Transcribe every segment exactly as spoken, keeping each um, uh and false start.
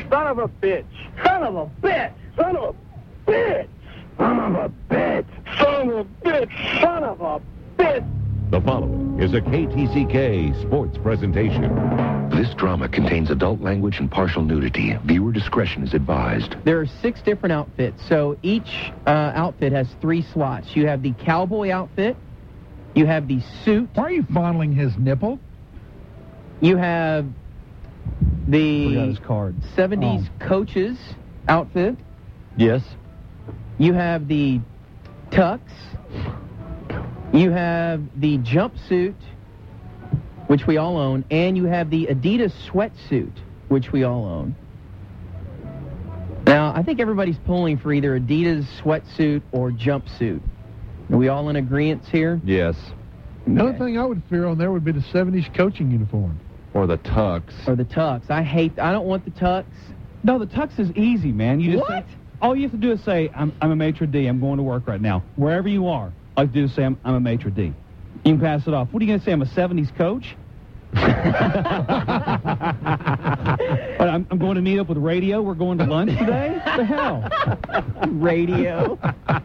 Son of a bitch. Son of a bitch. Son of a bitch. Son of a bitch. Son of a bitch. Son of a bitch. The following is a K T C K sports presentation. This drama contains adult language and partial nudity. Viewer discretion is advised. There are six different outfits, so each uh, outfit has three slots. You have the cowboy outfit, you have the suit. Why are you fondling his nipple? You have the Forgot his card. seventies Oh. coaches outfit. Yes. You have the tux. You have the jumpsuit, which we all own, and you have the Adidas sweatsuit, which we all own. Now, I think everybody's pulling for either Adidas sweatsuit or jumpsuit. Are we all in agreement here? Yes. The only Okay. thing I would fear on there would be the seventies coaching uniform. Or the tux. Or the tux. I hate, I don't want the tux. No, the tux is easy, man. You just What? Say, all you have to do is say, I'm, I'm a maitre d'. I'm going to work right now. Wherever you are, all you have to do is say, I'm, I'm a maitre d'. You can pass it off. What are you going to say? I'm a seventies coach? But I'm, I'm going to meet up with radio. We're going to lunch today? What the hell? Radio.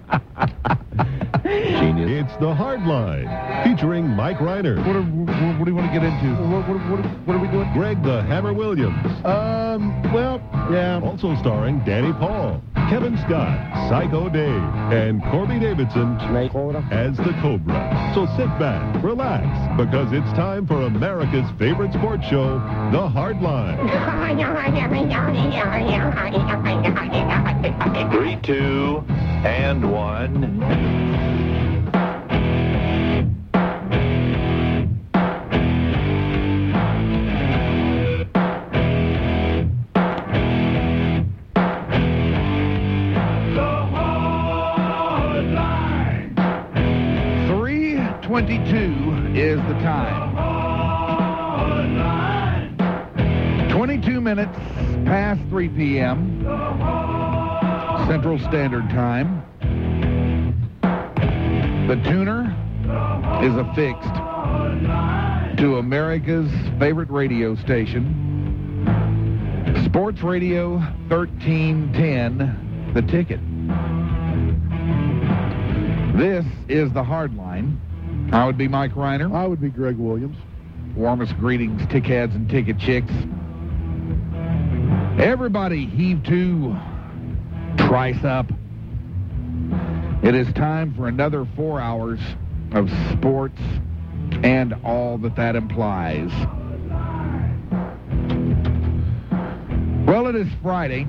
Genius. It's The Hard Line, featuring Mike Reiner, What, are, what, what do you want to get into? What, what, what, what are we doing? Greg the Hammer Williams, Um, well, yeah. also starring Danny Paul, Kevin Scott, Psycho Dave, and Corby Davidson as the Cobra. So sit back, relax, because it's time for America's favorite sports show, The Hard Line. Three, two, and one. three twenty-two is the time. twenty-two minutes past three p.m. Central Standard Time. The tuner is affixed to America's favorite radio station, Sports Radio thirteen ten, The Ticket. This is the Hard Line. I would be Mike Reiner. I would be Greg Williams. Warmest greetings, tickheads and ticket chicks. Everybody heave to, trice up. It is time for another four hours of sports and all that that implies. Well, it is Friday,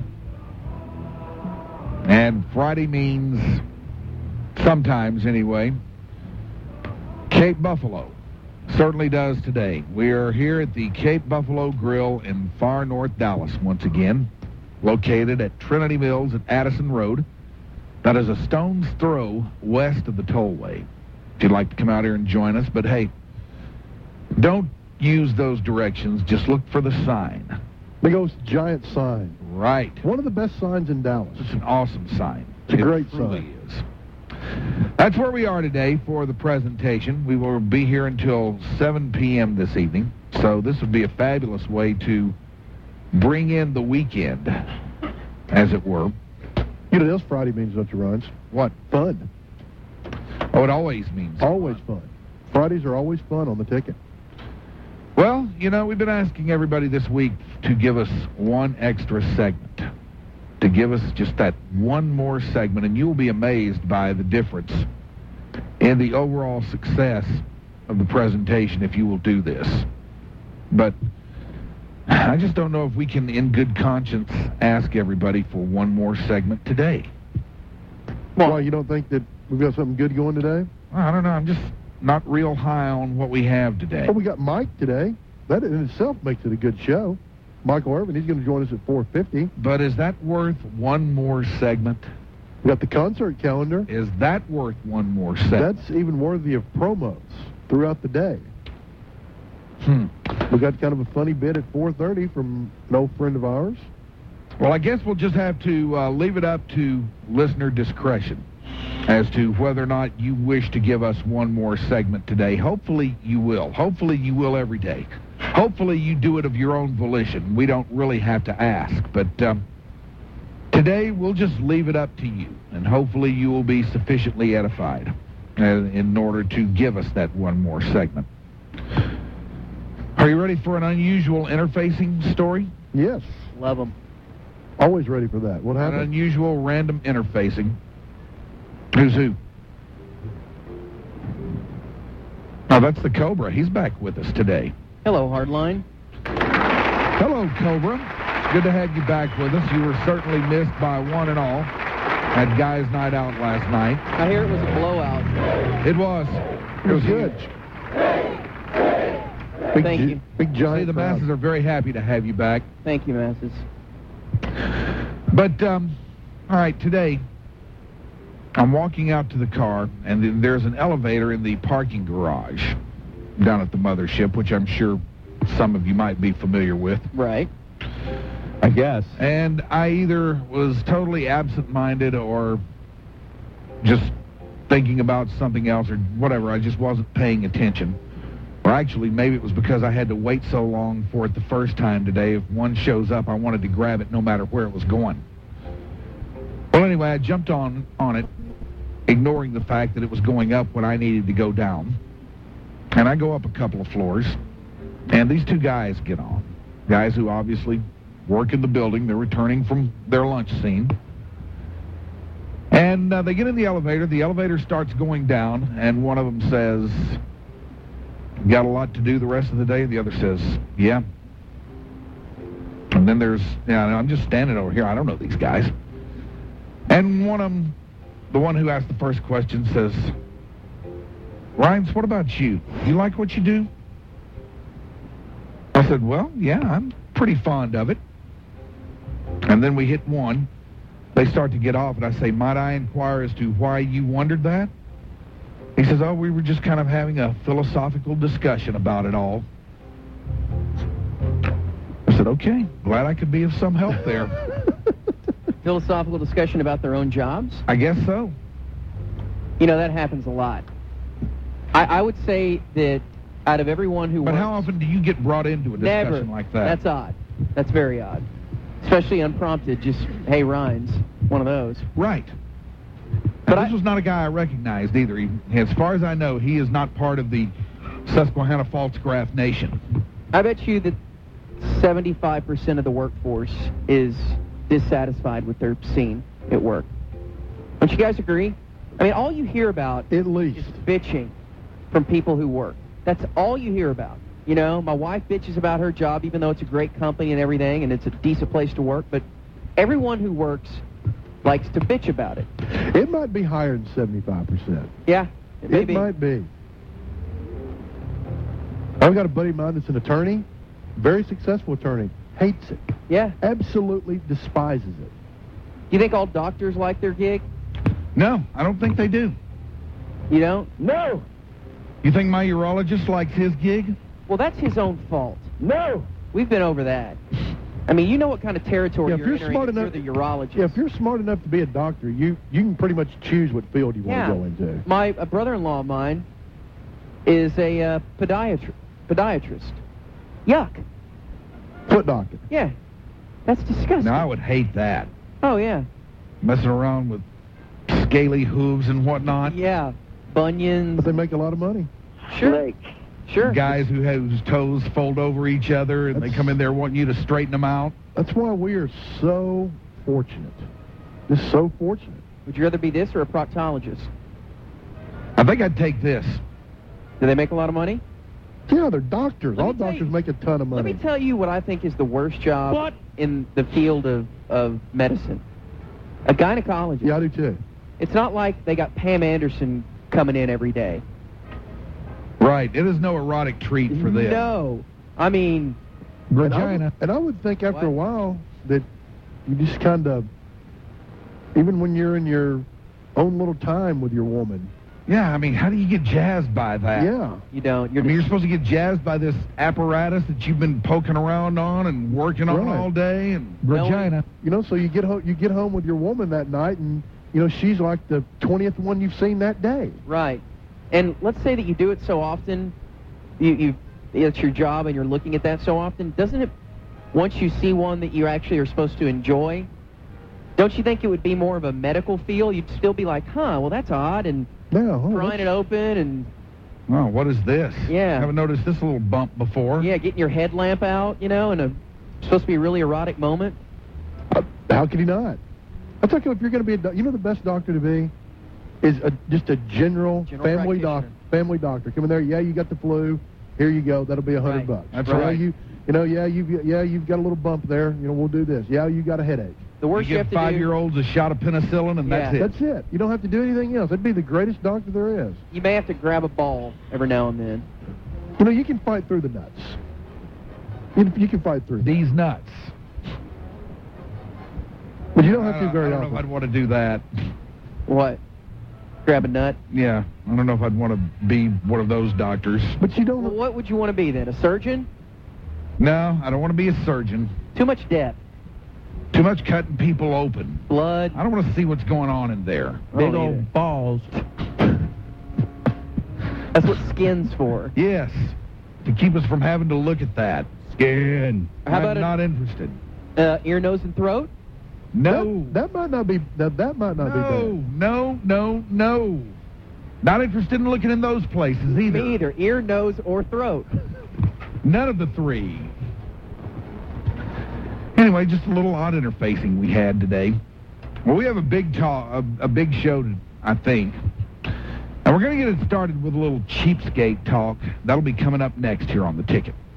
and Friday means, sometimes anyway, Cape Buffalo. Certainly does today. We are here at the Cape Buffalo Grill in far north Dallas once again, located at Trinity Mills at Addison Road. That is a stone's throw west of the tollway. If you'd like to come out here and join us, but hey, don't use those directions. Just look for the sign. Big old giant sign. Right. One of the best signs in Dallas. It's an awesome sign. It's a great It truly sign. is. That's where we are today for the presentation. We will be here until seven p.m. this evening, so this would be a fabulous way to bring in the weekend, as it were. You know what else Friday means, don't you, Ryan? What? Fun. Oh, it always means Always fun. Fridays are always fun on the ticket. Well, you know, we've been asking everybody this week to give us one extra segment, to give us just that one more segment, and you'll be amazed by the difference in the overall success of the presentation if you will do this. But I just don't know if we can, in good conscience, ask everybody for one more segment today. Why, you don't think that we've got something good going today? I don't know. I'm just not real high on what we have today. Well, we got Mike today. That in itself makes it a good show. Michael Irvin, he's going to join us at four fifty. But is that worth one more segment? We got the concert calendar. Is that worth one more segment? That's even worthy of promos throughout the day. Hmm. We got kind of a funny bit at four thirty from an old friend of ours. Well, I guess we'll just have to uh, leave it up to listener discretion as to whether or not you wish to give us one more segment today. Hopefully you will. Hopefully you will every day. hopefully you do it of your own volition. We don't really have to ask. But um, today, we'll just leave it up to you. And hopefully you will be sufficiently edified uh, in order to give us that one more segment. Are you ready for an unusual interfacing story? Yes. Love them. Always ready for that. What An happened? unusual random interfacing. Who's who? Oh, that's the Cobra. He's back with us today. Hello, Hardline. Hello, Cobra. It's good to have you back with us. You were certainly missed by one and all at Guys Night Out last night. I hear it was a blowout. It was. It was good. Big, Thank gi- you. Big giant See, the crowd. masses are very happy to have you back. Thank you, Masses. But, um, all right, today, I'm walking out to the car, and then there's an elevator in the parking garage down at the mothership, which I'm sure some of you might be familiar with. Right. I guess. And I either was totally absent-minded or just thinking about something else or whatever. I just wasn't paying attention. Or actually, maybe it was because I had to wait so long for it the first time today. If one shows up, I wanted to grab it no matter where it was going. Well, anyway, I jumped on, on it, ignoring the fact that it was going up when I needed to go down. And I go up a couple of floors, and these two guys get on. Guys who obviously work in the building. They're returning from their lunch scene. And uh, they get in the elevator. The elevator starts going down, and one of them says, "Got a lot to do the rest of the day?" The other says, "Yeah." And then there's, yeah, I'm just standing over here. I don't know these guys. And one of them, the one who asked the first question, says, "Rhymes, what about you? You like what you do?" I said, "Well, yeah, I'm pretty fond of it." And then we hit one. They start to get off, and I say, "Might I inquire as to why you wondered that?" He says, "Oh, we were just kind of having a philosophical discussion about it all." I said, "Okay, glad I could be of some help there." Philosophical discussion about their own jobs? I guess so. You know, that happens a lot. I, I would say that out of everyone who But works... how often do you get brought into a discussion Never. like that? That's odd. That's very odd. Especially unprompted, just, hey, Rhines, one of those. Right. But But I- this was not a guy I recognized either. He, as far as I know, he is not part of the Susquehanna Pfaltzgraff Nation. I bet you that seventy-five percent of the workforce is dissatisfied with their scene at work. Don't you guys agree? I mean, all you hear about At least. is bitching from people who work. That's all you hear about. You know, my wife bitches about her job, even though it's a great company and everything, and it's a decent place to work, but everyone who works likes to bitch about it. It might be higher than seventy-five percent. Yeah, it may It be. might be. I've got a buddy of mine that's an attorney, very successful attorney, hates it, Yeah. absolutely despises it. You think all doctors like their gig? No, I don't think they do. You don't? No! You think my urologist likes his gig? Well, that's his own fault. No! We've been over that. I mean, you know what kind of territory Yeah, if you're, you're entering smart if enough- you're the urologist. Yeah, if you're smart enough to be a doctor, you, you can pretty much choose what field you Yeah. want to go into. My a brother-in-law of mine is a uh, podiatri- podiatrist. Yuck. Foot doctor. Yeah. That's disgusting. Now, I would hate that. Oh, yeah. Messing around with scaly hooves and whatnot. Yeah. Bunions. But they make a lot of money. Sure. Sure. Guys who have whose toes fold over each other, and they That's- come in there wanting you to straighten them out. That's why we are so fortunate. Just so fortunate. Would you rather be this or a proctologist? I think I'd take this. Do they make a lot of money? Yeah, they're doctors. Let me All tell doctors you- make a ton of Let money. me tell you what I think is the worst job What? in the field of, of medicine. A gynecologist. Yeah, I do too. It's not like they got Pam Anderson coming in every day. Right. It is no erotic treat for them. No. I mean, And I, Regina. would, and I would think after What? a while that you just kind of, even when you're in your own little time with your woman, Yeah, I mean, how do you get jazzed by that? yeah. you don't. I You're mean, you're just, supposed to get jazzed by this apparatus that you've been poking around on and working on Right. all day. And Well, Regina. You know, so you get home, you get home with your woman that night, and you know she's like the twentieth one you've seen that day. right. And let's say that you do it so often, you, you've it's your job and you're looking at that so often, doesn't it, once you see one that you actually are supposed to enjoy, don't you think it would be more of a medical feel? You'd still be like, huh, well, that's odd, and Yeah, oh, prying that's- it open and, Oh, what is this? Yeah. Haven't noticed this little bump before. yeah, getting your headlamp out, you know, and a supposed to be a really erotic moment. Uh, how could he not? I tell you, if you're going to be a doc- you know the best doctor to be is a, just a general, General family doc, practitioner. family doctor. Come in there, yeah, you got the flu. Here you go. That'll be a hundred Right. bucks. That's Yeah, right. You, you know, yeah, you've yeah, you've got a little bump there. You know, we'll do this. Yeah, you got a headache. The worst You you, give have to do... five-year-olds a shot of penicillin, and that's Yeah. it. That's it. You don't have to do anything else. That'd be the greatest doctor there is. You may have to grab a ball every now and then. You know, you can fight through the nuts. You, you can fight through. These nuts. But you don't have I to don't- very I don't know often. if I'd want to do that. What? Grab a nut? Yeah, I don't know if I'd want to be one of those doctors. But you don't. Well, what would you want to be then? A surgeon? No, I don't want to be a surgeon. Too much depth. Too much cutting people open. Blood. I don't want to see what's going on in there. I don't either. balls. That's what skin's for. Yes, to keep us from having to look at that. Skin. How I'm about a- not interested. Uh, ear, nose, and throat? No. That, that might not be. That, that might not be No, bad. no, no, no. Not interested in looking in those places either. Me either. Ear, nose, or throat. None of the three. Anyway, just a little odd interfacing we had today. Well, we have a big talk, a, a big show, to, I think. And we're going to get it started with a little cheapskate talk. That'll be coming up next here on The Ticket.